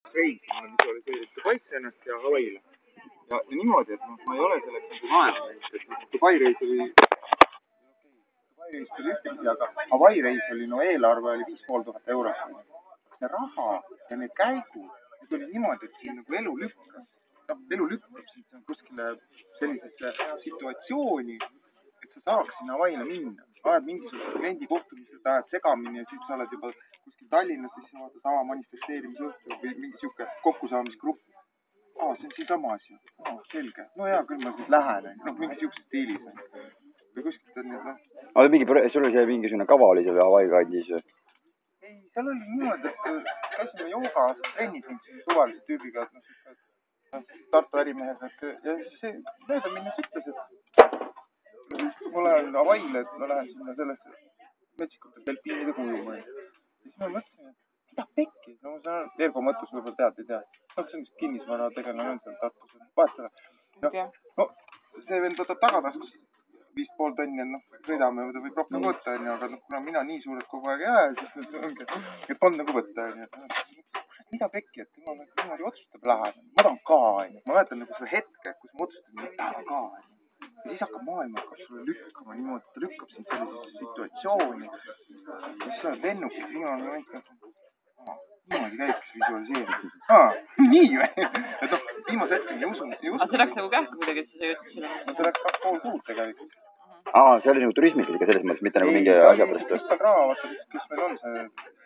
reisi, ma olen visualiseerinud Dubaisse ennast ja Hawaii'le. Ja niimoodi, et ma ei ole selleks nagu naerma, et Dubai reis oli ühtepidi, aga Hawaii reis oli, no eelarve oli 5500 eurot. See raha ja need käigud, need oli niimoodi, et siin nagu elu lükkas. Elu lükkab sind kuskile sellisesse situatsiooni, et sa saaks sinna Hawaii'le minna. Ajad mingisugused kliendi kohtumised, ajad segamini ja siis sa oled juba kuskil Tallinnas, siis sa vaatad sama manifesteerimisõhtu või mingi siuke kokkusaamisgrupp. See on siisama asi. Selge. No hea, küll ma siis lähen. Mingi siukse stiilis. Või kuskilt on need, Aga sul oli see mingisugune kava oli seal Hawaii kandis? Ei, seal oli niimoodi, et käisime joogas trennis suvalise tüübiga, et Tartu ärimehega. Ja siis see mööda minnes ütles, et ma lähen Hawaii'le, et ma lähen sinna sellesse metsikute delfiinide kujuma. Ja siis ma mõtlesin, et mida pekki? No ma saan Ergo mõttes võib-olla tead, ei tea. See on kinnisvara tegelane on seal Tartus. Vahetele. No, see veel võtab tagataskus 5,5 tonni, sõidame, võib rohkem võtta, aga kuna mina nii suured kogu aeg ei aja, siis ongi, et on nagu võtta. Mida pekki, et tema niimoodi otsustab läheb. Ma tahan ka, ma mäletan nagu selle hetke, kus ma otsustan, et tahan ka. Ja siis hakkab maailma sulle lükkama niimoodi, ta lükkab sind sellisesse situatsiooni. Ja siis sa oled lennukid, niimoodi käibki visualiseeritud. Nii või? Et viimase hetkeni ei usu. Aga see läks nagu kähku kuidagi, et sa jõudsid selle? No see läks 2,5 kuud tegelikult. See oli nagu turismiga selles mõttes, mitte nagu mingi asja pärast. Kristal Raa, vaata, kes meil on see...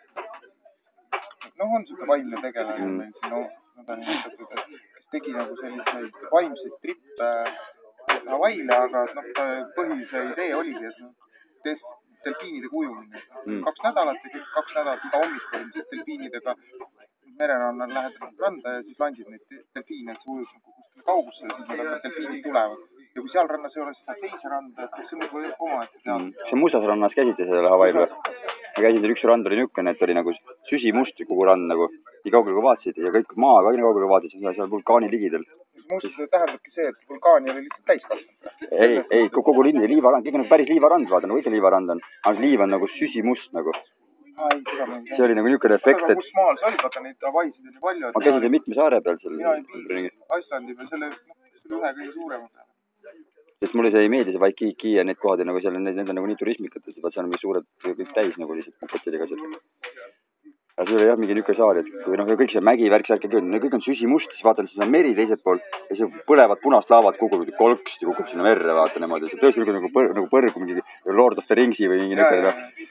on siuke vaimne tegelane meil siin, kes tegi nagu selliseid vaimseid trippe Hawaii'le, aga põhilise idee oligi, et delfiinide kujumine. 2 nädalat ja 2 nädalat iga hommik olime siis delfiinidega mererannal lähedalt randa ja siis landid neid delfiine, et sa ujud kuskile kaugusse ja siis nad delfiinid tulevad. Ja kui seal rannas ei ole, siis saad teise randa, et see on nagu omaette teada. See mustas rannas käisite selle Hawaii'l või? Ma käisin seal üks rand oli niukene, et oli nagu süsimust kogu rand nagu. Nii kaugele kui vaatasid ja kõik maa ka nii kaugele kui vaatasid, seal vulkaani ligidel. Must tähendabki see, et vulkaani oli lihtsalt täis kasvanud. Ei, kogu linni, liivarand, kõik on nagu päris liivarand, vaata, nagu ikka liivarand on. Aga liiv on nagu süsimust nagu. See oli nagu niukene efekt, et... Kus maal sa olid, vaata neid Hawaiisid oli palju. Ma käisin seal mitme saare peal seal. Mina olin Islandi peal, selle ühe kõige suurema peal. Sest mulle see ei meeldi, see Waikiki ja need kohad ja nagu seal on, need on nagu nii turismikates, vaat seal on mingi suured kõik täis nagu lihtsalt pakotidega seal. Aga see oli jah mingi niuke saar, et või kõik see mägi, värk, särk ja küll, kõik on süsimust, siis vaatan, siis on meri teiselt pool ja see põlevad punast laavad kukub kolksti, kukub sinna merre, vaata niimoodi. See tõesti nagu põrgu mingi Lord of the Ringsi või mingi niukene.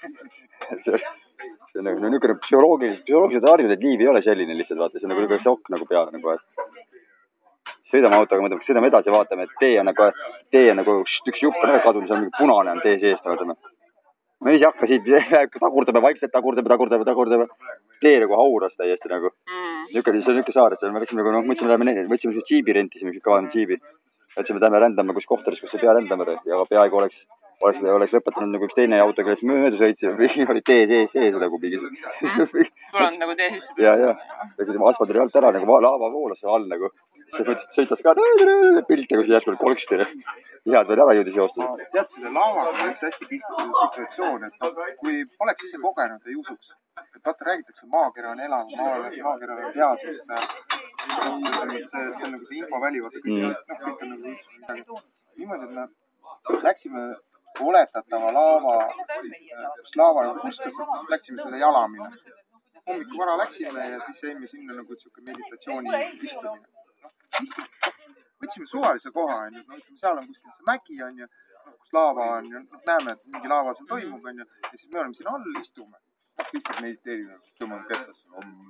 See on nagu niukene psühholoogiliselt harjunud, et liiv ei ole selline lihtsalt, vaata, see on nagu niukene šokk nagu pea nagu. Sõidame autoga, mõtleme, sõidame edasi, vaatame, et tee on nagu üks jupp on kadunud, see on mingi punane on tee seest, vaatame. Me ise hakka siit, tagurdame vaikselt, tagurdame. Tee nagu hauras täiesti nagu. See on niuke saar, et me läksime nagu, võtsime džiibi rentisime, kavalime džiibi. Võtsime, läheme rändame kus kohtades, kus ei pea rändama ja peaaegu oleks lõpetanud nagu üks teine auto, kellest mööda sõitsi, oli tee sees nagu mingi. Tulnud nagu tee sisse. Ja. Asfalt oli alt ära, nagu laava voolas all nagu. Sõitas ka pilte, kus järsku oli kolksti. Head veel ära jõudis joosta. Tead, selle laavaga on üks hästi tihti situatsioon, et kui poleks ise kogenud, ei usuks. Et vaata, räägitakse, maakera on elav, maakera on teadmist. See on nagu see infoväli, vaata, kõik on nagu midagi. Niimoodi, et me läksime oletatava laava kustas, läksime selle jalamine. Hommiku vara läksime ja siis jäime sinna nagu siuke meditatsiooni istumine. Võtsime suvalise koha, seal on kuskil see mägi on ja kus laava on ja näeme, et mingi laava seal toimub on ja siis me oleme siin all, istume. Lihtsalt mediteerime, tõmbame kettasse.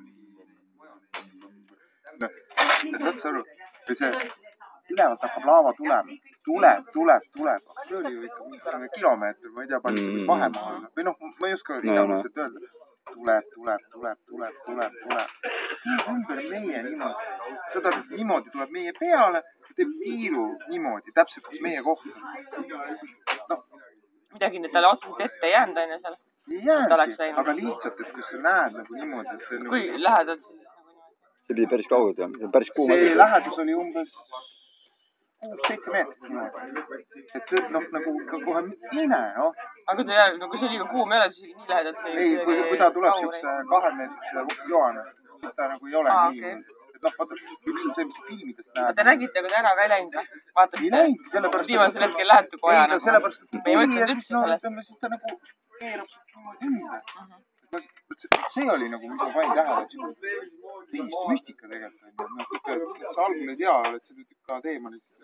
Saad sa aru? Või see ülevalt hakkab laava tulema. Tuleb. See oli ju ikka mingi kilomeeter, ma ei tea, palju see võib vahemaa olla. Või ma ei oska hinnanguliselt öelda. Tuleb. Ümber meie niimoodi. Seda niimoodi tuleb meie peale ja teeb tiiru niimoodi, täpselt kus meie koht on. Midagi nüüd talle otseselt ette ei jäänud aina seal? Ei jäänud, aga lihtsalt, et kus sa näed nagu niimoodi, et see... Kui lähedalt siis? See pidi päris kaugelt ja see on päris kuum. See lähedus oli umbes 6-7 meetrit niimoodi. Et nagu kohe mine, noh. Aga kui see liiga kuum ei ole, siis nii lähedalt... Ei, kui ta tuleb siukse 2 meetrise joane, siis ta nagu ei ole nii. Et noh, vaata, üks on see, mis filmidest näeb. Te nägite, kui ta ära ka ei läinud või? Ei läinud, sellepärast... Viimasel hetkel lähete koja nagu. Sellepärast, et me ei mõtlenud üldse sellest. Siis ta nagu keerab niimoodi ümber. See oli nagu, mis ma panin tähele, et teist müstika tegelikult. Sa algul ei tea, et see nüüd ikka teema nüüd.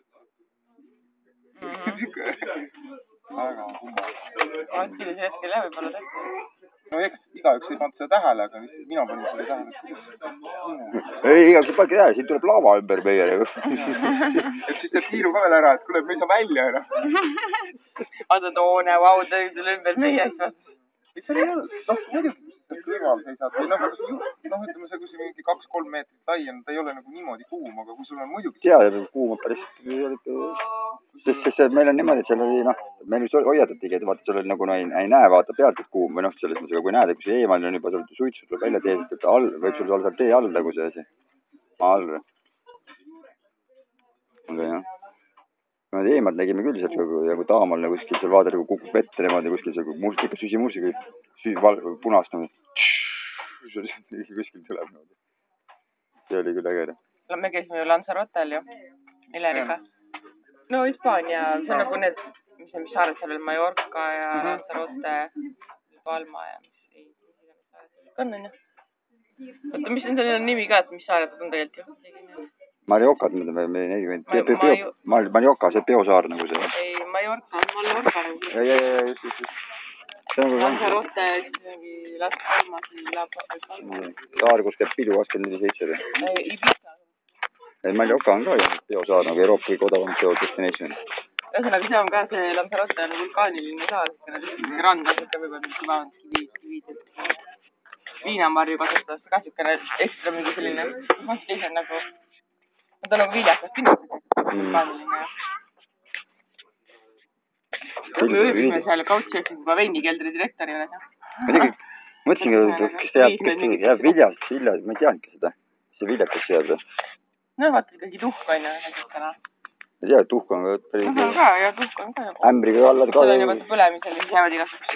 Väga kumma. Sellisel hetkel jah, võib-olla tõesti. No igaüks ei pannud seda tähele, aga mina panin selle tähele. Ei, igaüks ei pannud tähele, siin tuleb lava ümber meie. Et siis teeb kiiru ka veel ära, et kuule, me ei saa välja ära. Vaata toone, vau, tuli ümber meie asjad. See ei ole, noh, muidugi, kõrval seisad. Noh, ütleme see, kui see mingi 2-3 meetrit lai on, ta ei ole nagu niimoodi kuum, aga kui sul on muidugi... Jaa, kuum on päris... Sest meil on niimoodi, et seal oli, noh, meil hoiatatigi, et vaata, sul oli nagu ei näe, vaata pealt, et kuum või noh, selles mõttes, aga kui näed, et kui see eemal on juba suitsu tuleb välja teesid, et all, võib sul olla tee all nagu see asi. Maa all. Aga jah. Eemalt nägime küll sealt, ja kui taamal kuskil seal vaadata, kui kukub vette niimoodi kuskil seal ikka süsimursiga punast kuskil tuleb. See oli küll äge. Me käisime ju Lanzarotel ju, Ileriga. No Hispaania, see on nagu need, mis saared seal veel, Mallorca ja Lanzarote, Palma ja mis on, on ju. Oota, mis nendel on nimi ka, et mis saared on tegelikult ju? Mariokad, Marioka, see peosaar nagu see. Ei, Mallorca nagu. Ja, just. Lanzarote, siis mingi Las Palmas, saar, kus käib pidu 24/7. Ibiza. Ei, Marioka on ka ju peosaar, nagu Euroopa kõige odavam destination. Ühesõnaga, see on ka see Lanzarote on vulkaaniline saar, rand on siuke võib-olla mingi kivid. Viinamarju kasutatakse ka siukene ekstra mingi selline, teised nagu... Nad on nagu viljakas pinnakas, vulkaaniline ja... Me õigsime seal Couchsurfing juba veinikeldri direktori üles. Muidugi, mõtlesingi, kes teab, jääb viljas, ma ei teadnudki seda. See viljakas jääb. No vaata, ikkagi tuhk on ju. Ma tea, et tuhk on ka päris... Tuhk on ka, ja tuhk on ka. Ämbriga alla ka... Seal on ju vaata põlemisel, mis jäävad igasuks.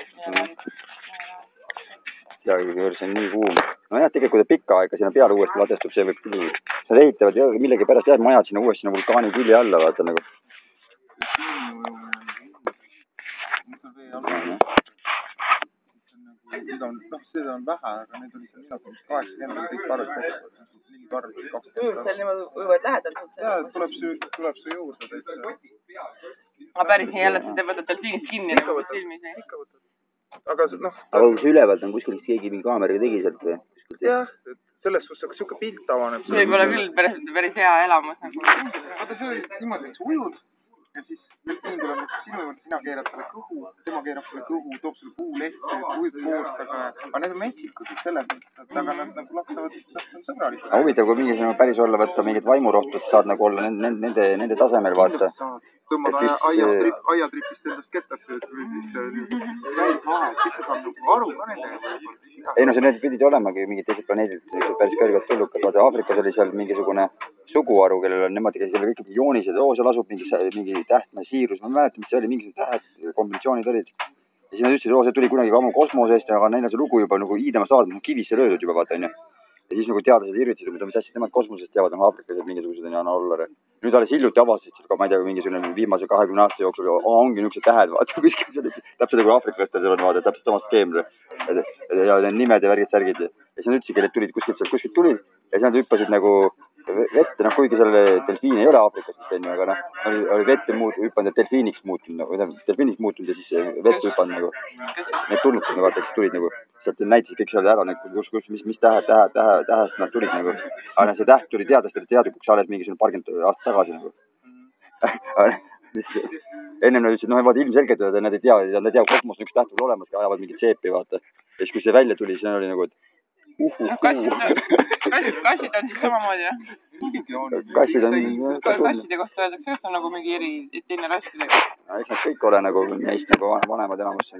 Ja, kui see on nii kuum. No jah, tegelikult kui ta pikka aega sinna peale uuesti ladestub, see võib küll... Nad ehitavad millegi pärast jääb majad sinna uuesti sinna vulkaani külje alla, vaata nagu... Seda on vähe, aga need oli seal nimelt 80 kõik parved tähtsad. 4 parved, 20 parved. Seal niimoodi võivad lähedalt. Jaa, tuleb su juurde täitsa. Aga päris nii jälle, te võtate delfiinist kinni nagu filmis. Ikka võtad. Aga noh... Aga kui see ülevalt on kuskil keegi mingi kaameraga tegi sealt või? Jah, selles suhtes siuke pilt avaneb. See võib olla küll päris hea elamus. Vaata, see oli niimoodi, et sa ujud ja siis delfiin tuleb sinu juurde, sina keerad talle kõhu, tema keerab talle kõhu, toob sulle puulehti, ujud koostaga. Aga need on metsikud selles mõttes, et aga nad nagu lapsavad sõbralikud. Aga huvitav, kui mingi päris olla võtta mingid vaimurohtud saad nagu olla nende tasemel vaata. Tõmbad aiatripist endast kettasse, et käid vahe, siis sa saad nagu aru ka nendega. Ei no see need pidid olemagi mingid teised planeedid, päris kõrged tullukad. Vaata, Aafrikas oli seal mingisugune suguharu, kellel on nemad, kes seal kõik joonised, seal asub mingi tähtme siirus. Ma mäletan, mis see oli, mingisugune tähed, kombinatsioonid olid. Ja siis nad ütlesid, see tuli kunagi ammu kosmosest, aga neil on see lugu juba nagu Iidemast aadmas, kivisse löödud juba, vaata, on ju. Ja siis nagu teadlased irvitasid, mis asjad nemad kosmosest teavad, aafriklased mingisugused on Ollare. Nüüd alles hiljuti avastasid, ma ei tea, mingisugune viimase 20 aasta jooksul, ongi niisugused tähed, vaata, kuskil seal, täpselt nagu aafriklastel seal on, vaata, täpselt sama skeem. Ja need nimed ja värgid, särgid. Ja siis nad ütlesidki, et tulid kuskilt tulid ja siis nad hüppasid nagu vette, noh, kuigi seal delfiin ei ole Aafrikas, aga noh, oli vette hüppanud ja delfiiniks muutunud ja siis vette hüppanud nagu. Need tulnukad, vaata, kes tulid nagu, sealt näitasid kõik seal ära, mis tähest nad tulid nagu. Aga see täht tuli teadlastele teadlikuks alles mingisugune 40 aastat tagasi nagu. Ennem nad ütlesid, noh, vaata ilmselgelt, et nad ei tea kosmos üks täht veel olemas, ajavad mingit seepi, vaata. Ja siis, kui see välja tuli, siis oli nagu, et Kassid on siis samamoodi, jah? Kassid on... Kasside kohta öeldakse, et on nagu mingi teine rassidega. Eks nad kõik ole nagu neist nagu vanemad enamus.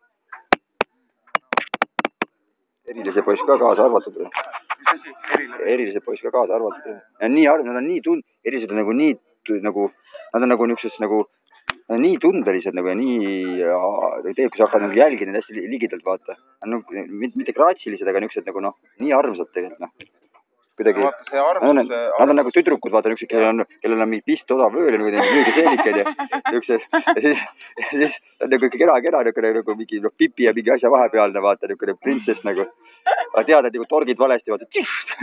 Erilise poiss ka kaasa arvatud. Erilise poiss ka kaasa arvatud. Ja nii arv, nad on nii erilised on nagu nii, nagu, nad on nagu niisugused nagu, nii tundelised nagu ja nii teeb, kui sa hakkad nagu jälgida neid hästi ligidalt, vaata. Mitte kraatsilised, aga niisugused nagu noh, nii armsad tegelikult noh. Kuidagi, nad on nagu tüdrukud, vaata niisugused, kellel on mingi pist odav ööl ja müügi seelikeid ja niisugused. Ja siis nagu kena nagu mingi pipi ja mingi asja vahepealne, vaata niisugune printsess nagu. Aga tead, et nagu torgid valesti, vaata.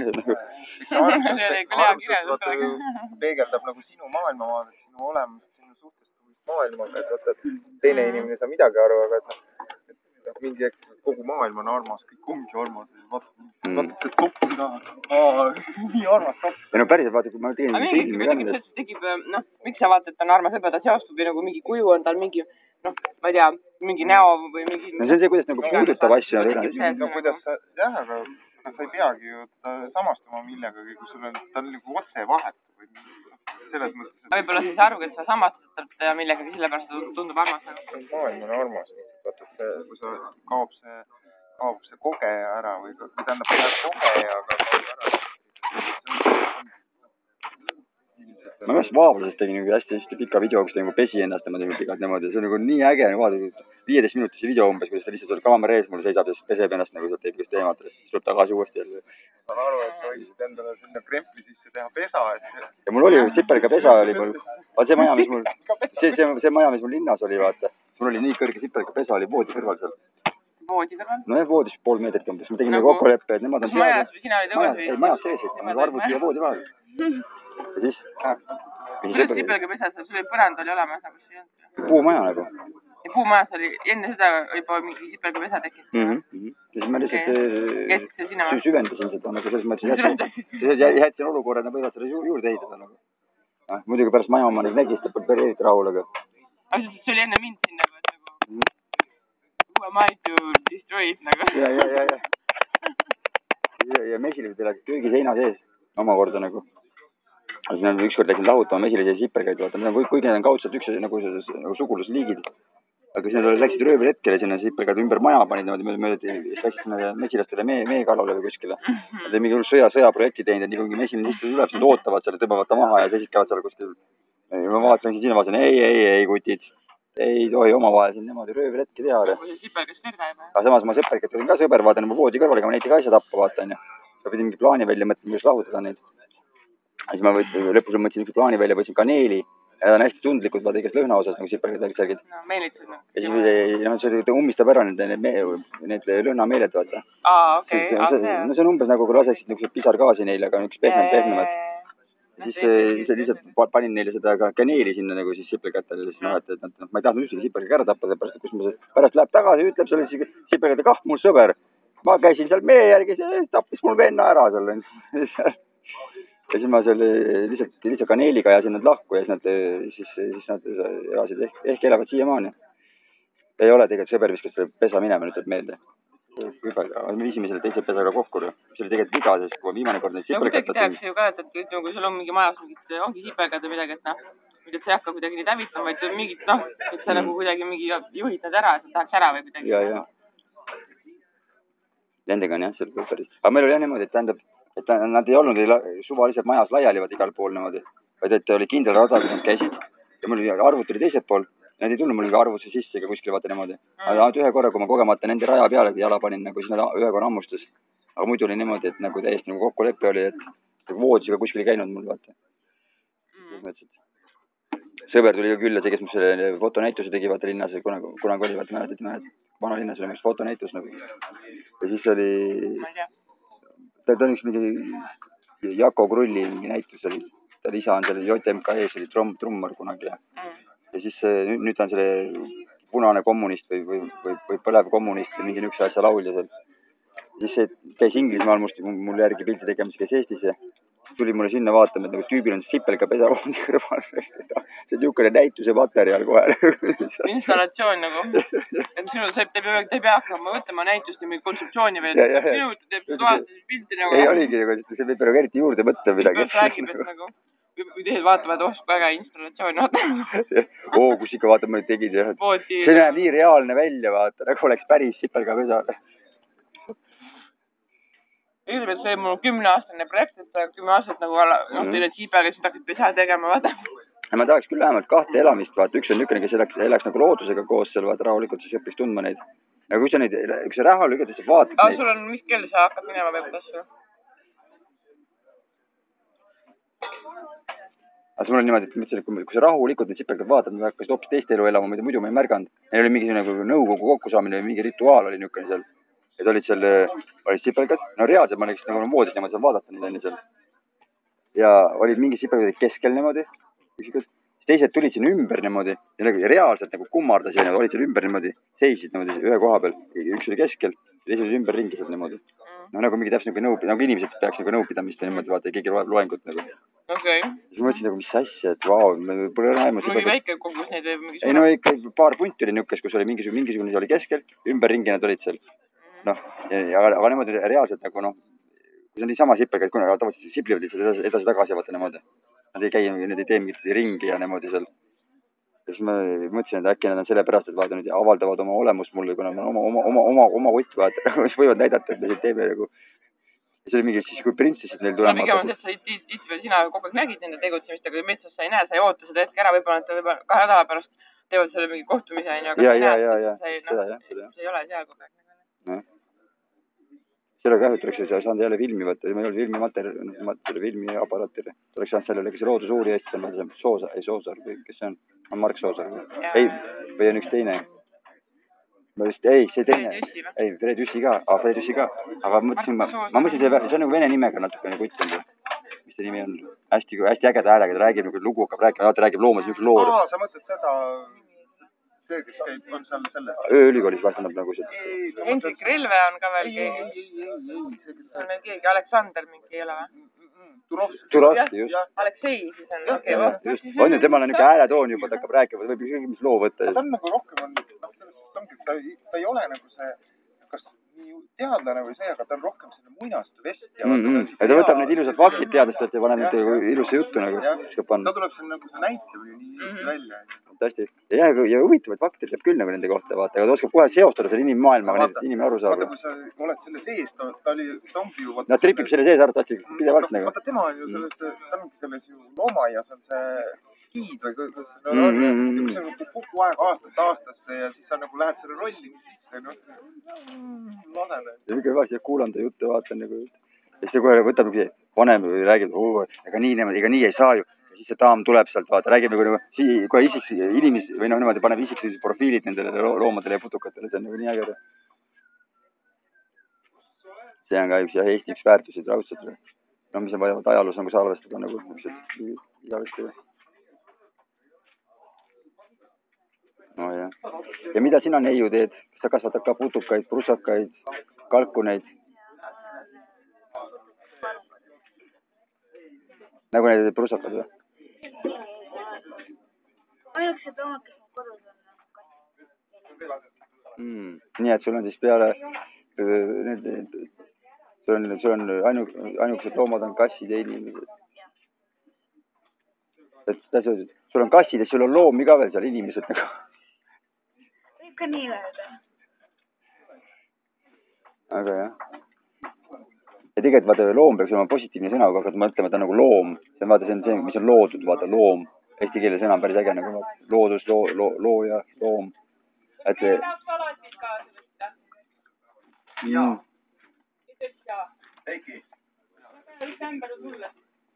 Peegeldab nagu sinu maailmavaadet, sinu olemust, sinu suhtestumist maailmaga, et vaata, teine inimene ei saa midagi aru, aga et mingi kogu maailm on armas, kõik ongi armas. Vaata see toppi taha. Nii armas topp. Ja no päriselt vaata, kui ma tegin filmi kandest. Tekib, noh, miks sa vaatad, et ta on armas, võib-olla ta seostub või nagu mingi kuju on tal mingi, noh, ma ei tea, mingi näo või mingi... No see on see, kuidas nagu puudutab asju. No kuidas sa, jah, aga sa ei peagi ju samastuma millegagi, kui sul on, ta on nagu otse vahetu või selles mõttes. Võib-olla siis arvu, et sa samastad millegagi, sellepärast tundub armas. Maailm on armas. Vaata, kui sa kaob see kogeja ära või tähendab kogeja, aga kaob ära. Ma just Vaablasest tegin hästi pika video, kus ta nagu pesi ennast pikalt niimoodi. See on nagu nii äge, vaata 15 minutise video umbes, kus ta lihtsalt seal kaamera ees mul seisab ja peseb ennast nagu sealt teeb just teemat. Siis tuleb tagasi uuesti jälle. Ma saan aru, et sa võisid endale sinna krempli sisse teha pesa. Ja mul oli sipelga pesa oli mul. Vaata see maja, mis mul linnas oli, vaata. Mul oli nii kõrge sipelga pesa oli voodi kõrval seal. Voodi kõrval? No jah, voodis pool meetrit umbes. Ma tegin nagu kokkuleppe, et nemad on majas või sina olid õues või? Ei, majas sees, nagu arvuti ja voodi vahel. Ja siis? Kuidas sipelga pesa, sul oli põrand oli olemas nagu see olnud? Puumaja nagu. Ja puumajas oli, enne seda juba mingi sipelga pesa tekkinud? Ja siis ma lihtsalt süvendasin seda nagu selles mõttes, jätsin olukorra, et nad võivad selle juurde ehitada nagu. Muidugi pärast maja oma nägis, ta pole eriti rahul, aga... Aga see oli enne mind siin nagu, et nagu... Who am I to destroy it nagu? Ja mesile läks köögiseina sees omakorda nagu. Siis nad ükskord läksid lahutama mesilise sipelgaid, vaata, kuigi need on kaudselt üks nagu sugulusliigid. Aga siis nad läksid röövelhetkele sinna sipelgad ümber maja panid, siis läksid sinna mesilastele meekalale või kuskile. Nad on mingi sõjaprojekti teinud, et nii kui mesiline sisse tuleb, siis nad ootavad selle, tõmbavad ta maha ja siis käivad seal kuskil. Ja ma vaatasin sinna, vaatasin, ei, kutid. Ei tohi omavahel siin niimoodi röövelhetki teha. Aga samas ma sõperkat olin ka sõber, vaatan oma voodi kõrval, ega ma neiti ka asja tappa vaatan. Ma pidin mingi plaani välja mõtlema, kuidas lahutada neid. Siis ma lõpus mõtlesin üks plaani välja, võtsin kaneeli. Ja on hästi tundlikud, vaata igast lõhna osas, nagu sipelgad särgid. No, meelitsed. Ja siis see ummistab ära need lõhnameeled, vaata. Okei. No see on umbes nagu, kui laseksid niisugused pisargaasi neile, aga niisugused pehmemad. Siis lihtsalt panin neile seda kaneeli sinna nagu siis sipelgatele. Ma ei tahtnud ühtegi sipelgaga ära tappa, pärast läheb tagasi, ütleb selle sipelgade, kah mul sõber. Ma käisin seal mee järgi, tappis mul venna ära seal. Ja siis ma seal lihtsalt kaneeliga ajasin nad lahku ja siis nad elasid, ehk elavad siiamaani. Ei ole tegelikult sõber viskas selle pesa minema, nüüd meelde. Me viisime selle teise pesaga kokku. See oli tegelikult viga, sest kui viimane kord neid sipelgad... Tehakse ju ka, et kui sul on mingi majas ongi sipelgad või midagi, et et sa ei hakka kuidagi neid hävitama, vaid mingid, et sa nagu kuidagi mingi juhid nad ära, et sa tahaks ära või kuidagi. Ja. Nendega on jah, seal päris. Aga meil oli jah niimoodi, et tähendab, et nad ei olnud suvaliselt majas laialivad igal pool niimoodi, vaid et oli kindel rada, kus nad käisid ja mul arvut oli teiselt pool. Nad ei tulnud mul arvusse sisse ega kuskile vaata niimoodi. Aga ühe korra, kui ma kogemata nende raja peale jala panin, nagu siis nad ühe korra ammustas. Aga muidu oli niimoodi, et nagu täiesti nagu kokkuleppe oli, et voodisega kuskil ei käinud mul vaata. Sõber tuli ka külla, see kes mul selle fotonäituse tegi vaata linnas, kunagi oli vaata mäletad, vana linnas oli fotonäitus nagu. Ja siis oli... Ta on üks mingi Jako Krulli mingi näitus oli. Ta isa on selle JMK-s, oli trummar kunagi ja siis nüüd ta on selle punane kommunist või põlev kommunist või mingi üks asja laulja seal. Siis see käis Inglismaal mul järgi pildi tegemise, käis Eestis ja tuli mulle sinna vaatama, et nagu tüübil on sipelga pesa voodi kõrval. See on niisugune näituse materjal kohe. Installatsioon nagu. Et sinu te ei pea hakkama võtama näitust ja mingi kontseptsiooni veel. Minuti teeb vaatasid pildi nagu. Ei oligi, see võib nagu eriti juurde võtta midagi. Räägib, et nagu... Või teised vaatavad, väga installatsioon. Kus ikka vaatad, ma tegid jah. See näeb nii reaalne välja, vaata, nagu oleks päris sipelga pesa. Ütleb, et see on mul 10-aastane projekt, et 10 aastat nagu teile sipelga, siis hakkad pesa tegema, vaata. ma tahaks küll vähemalt 2 elamist, vaata, üks on niisugune, kes elaks nagu loodusega koos seal, vaata, rahulikult, siis õpiks tundma neid. Aga kui sa neid, kui sa rahulikult lihtsalt vaatad neid... sul on, mis kell sa hakkad minema või kuidas sul? Aga sul on niimoodi, et mõtlesin, et kui sa rahulikult neid sipelgad vaatad, nad hakkasid hoopis teist elu elama, muidu ma ei märganud. Neil oli mingi nagu nõukogu kokkusaamine või mingi rituaal oli niisugune seal. Et olid seal, olid sipelgad, no reaalselt ma nägis nagu voodis niimoodi seal vaadata neid enne seal. Ja olid mingi sipelgad keskel niimoodi, teised tulid sinna ümber niimoodi ja nagu reaalselt nagu kummardasid, olid seal ümber niimoodi, seisid niimoodi ühe koha peal, üks oli keskel ja teised olid ümber ringi seal niimoodi. No nagu mingi täpselt nagu inimesed peaks nagu nõupidamist ja niimoodi, vaata, keegi loeb loengut nagu. Okei. Siis mõtlesin nagu, mis asja, et vau, me pole näeme. Või väike kogus neid või mingi ei no ikka paar punti oli niukest, kus oli mingisugune oli keskel, ümber ringi nad olid seal. Noh, aga niimoodi reaalselt nagu noh, kui see on niisama sipelgad, kuna tavaliselt siplivad lihtsalt edasi-tagasi, vaata niimoodi. Nad ei käi, need ei tee mingit ringi ja niimoodi seal. Ja siis ma mõtlesin, et äkki nad on sellepärast, et vaata nüüd avaldavad oma olemust mulle, kuna ma oma võtt vaata, mis võivad näidata, et me siin teeme nagu. Ja see oli mingi, siis kui printsessid neil tulema. No pigem on see, et sa sina kogu aeg nägid nende tegutsemist, aga metsas sa ei näe, sa ei oota seda hetke ära, võib-olla 2 nädala pärast teevad selle mingi kohtumise, aga sa ei näe, see ei ole seal kogu aeg. Selle kahju tuleks, sa saanud jälle filmi võtta, ma ei olnud filmimaterjali, filmiaparaati. Tuleks saanud sellele, kes loodusuuri Eestis on, Soosaar, kes see on Mark Soosaar. Ei, või on üks teine. Ei, see teine. Ei, Fred Jüssi ka. Aga ma mõtlesin, see on nagu vene nimega natukene kutt on. Mis see nimi on? Hästi ägeda häälega, ta räägib nagu lugu, hakkab rääkima, ta räägib loomas niisugune loor. Sa mõtled seda... See, kes käib, on seal selles... Ööülikoolis vastandab nagu see. Hendrik Relve on ka veel keegi. On veel keegi, Aleksander mingi ei ole või? Turovski, just. Aleksei siis on, okei. On ju, temal on niisugune hääletoon juba, ta hakkab rääkima, võib mis loo võtta. Ta on nagu rohkem on, ta ei ole nagu see, kas nii teadlane või see, aga ta on rohkem selle muinastu vestja. Ja ta võtab need ilusad faktid teadlastelt ja paneb need ilusse juttu nagu. Ta tuleb seal nagu see näitav ju nii välja. Hästi. Ja huvitavaid fakte teeb küll nagu nende kohta, vaata, aga ta oskab kohe seostada selle inimmaailmaga, need inimene aru saab. Vaata, kui sa oled selle sees, ta ongi ju... Nad tripib selle sees arvatavasti pidevalt nagu. Vaata, tema on ju selles ju loomaias on see giid või kui see on kogu aeg aastasse ja siis sa nagu lähed selle rolli sisse, noh, ladele. Ja mingi vastu kuulan ta juttu, vaatan nagu, ja siis ta kohe võtab vanem või räägib, ega nii ei saa ju. Siis see daam tuleb sealt, vaata, räägib nagu kohe inimesi või noh, niimoodi paneb isiklised profiilid nendele loomadele ja putukatele, see on nagu nii ägeda. See on ka Eesti üks väärtusid raudselt. No mis on vaja ajaloos nagu salvestada nagu igavesti. No jah. Ja mida sina neiu teed? Kas sa kasvatad ka putukaid, prussakaid, kalkuneid? Nagu need prussakad või? Ainult see toomad, kes mu kodus on. Nii, et sul on siis peale sul on ainukesed loomad on kassid ja inimesed. Sul on kassid ja sul on loomi ka veel seal inimesed nagu. Võib ka nii öelda. Aga jah. Ja tegelikult vaata loom peaks olema positiivne sõna, aga hakkad mõtlema, ta on nagu loom. See on vaata, see on see, mis on loodud, vaata loom. Eesti keele sõna on päris äge nagu loodus, looja, loom. Et see... Heiki. Üks ämber on sulle.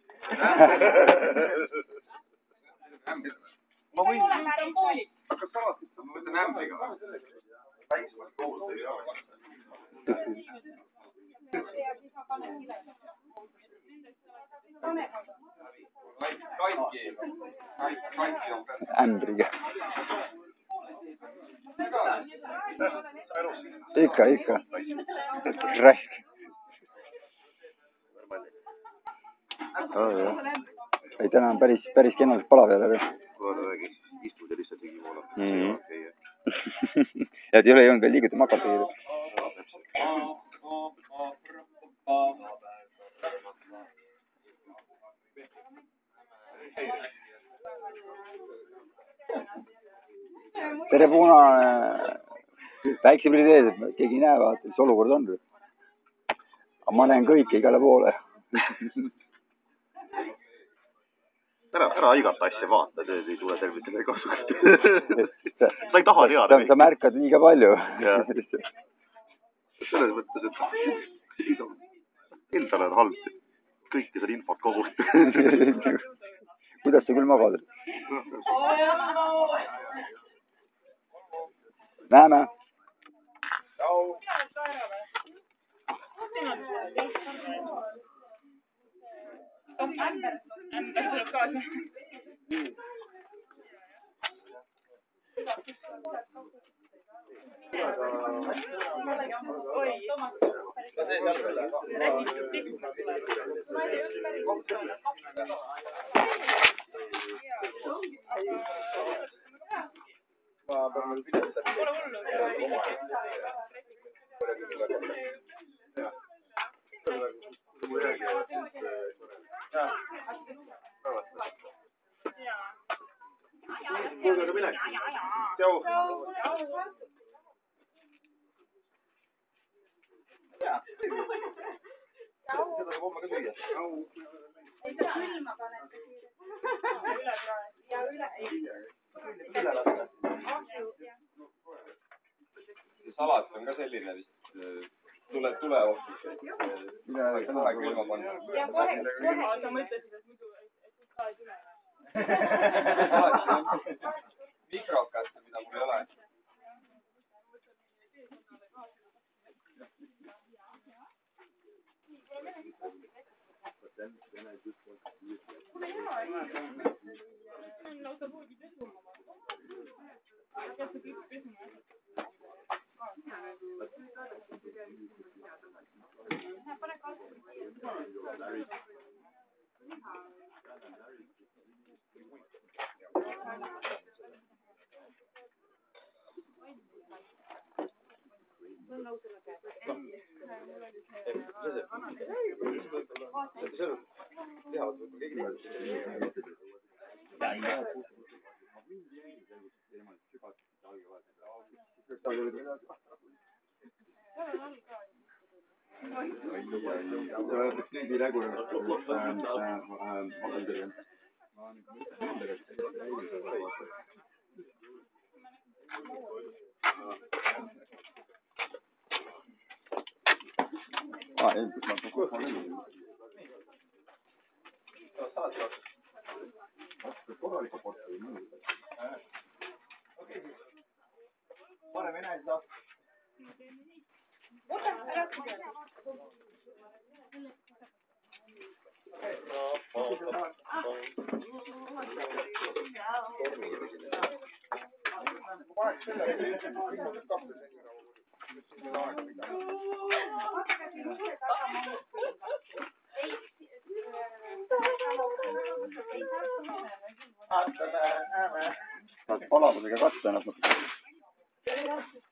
Ma võin... Hakkas salatist, ma võtan ämbriga. Väiksemalt koos ei ole. Ämbriga. Ikka. Raisk. Ei, täna on päris kenalt pala peale. Kuule, räägi, istud ja lihtsalt ligi voolab. Ja et ei ole jõudnud veel liiguta makata. Tere punane. Päikseprillid ees, et keegi ei näe, vaata, mis olukord on. Aga ma näen kõike igale poole. ära igat asja vaata, see ei tule tervise midagi kasuks. Sa ei taha teada. Sa märkad liiga palju. Selles mõttes, et endale on halb. Kõike seda infot kogust. Kuidas sa küll magad? Näeme. Salat on ka selline vist tuleohtus. Kohe külma panna. Ja kohe sa mõtlesid, et muidu ka ei tule. Mikrokast, mida mul ei ole. Saad palavusega katta ennast.